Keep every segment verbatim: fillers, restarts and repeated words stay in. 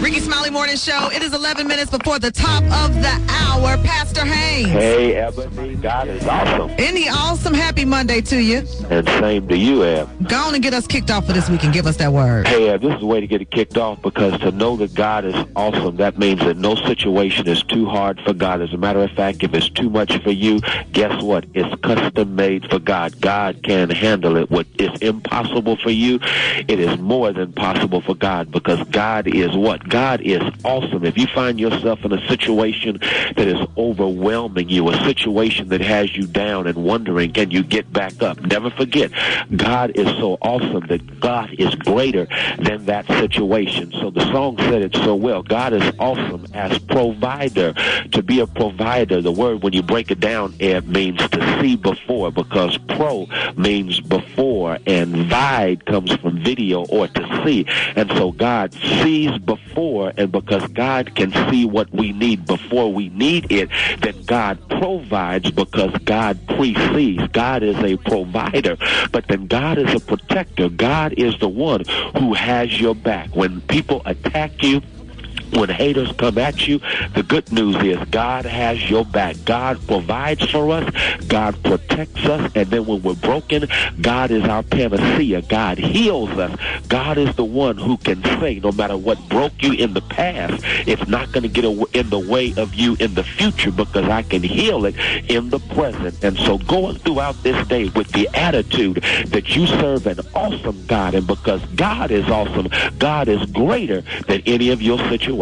Ricky Smiley Morning Show. It is eleven minutes before the top of the hour. Pastor Haynes. Hey, Ebony. God is awesome. Isn't he awesome? Happy Monday to you. And same to you, Eb. Go on and get us kicked off for this week and give us that word. Hey, Eb, this is the way to get it kicked off, because to know that God is awesome, that means that no situation is too hard for God. As a matter of fact, if it's too much for you, guess what? It's custom made for God. God can handle it. What is impossible for you, it is more than possible for God, because God is what? God is awesome. If you find yourself in a situation that is overwhelming you, a situation that has you down and wondering, can you get back up? Never forget, God is so awesome that God is greater than that situation. So the song said it so well. God is awesome as provider. To be a provider, the word, when you break it down, it means to see before, because pro means before, and vide comes from video or to see. And so God sees before, and because God can see what we need before we need it, then God provides because God precedes. God is a provider, but then God is a protector. God is the one who has your back. When people attack you, when haters come at you, the good news is God has your back. God provides for us. God protects us. And then when we're broken, God is our panacea. God heals us. God is the one who can say, no matter what broke you in the past, it's not going to get in the way of you in the future, because I can heal it in the present. And so going throughout this day with the attitude that you serve an awesome God, and because God is awesome, God is greater than any of your situations.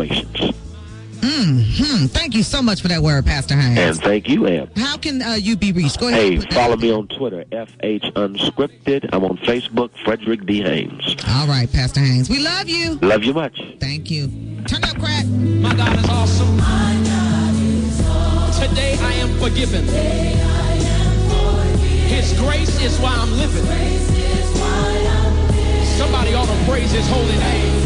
Mm-hmm. Thank you so much for that word, Pastor Haynes. And thank you, Em. How can uh, you be reached? Go ahead. Hey, follow me on Twitter, F H Unscripted. I'm on Facebook, Frederick D. Haynes. All right, Pastor Haynes. We love you. Love you much. Thank you. Turn up, crack. My God is awesome. My God is awesome. Today I am forgiven. Today I am forgiven. His grace is why I'm living. His grace is why I'm living. Somebody ought to praise his holy name.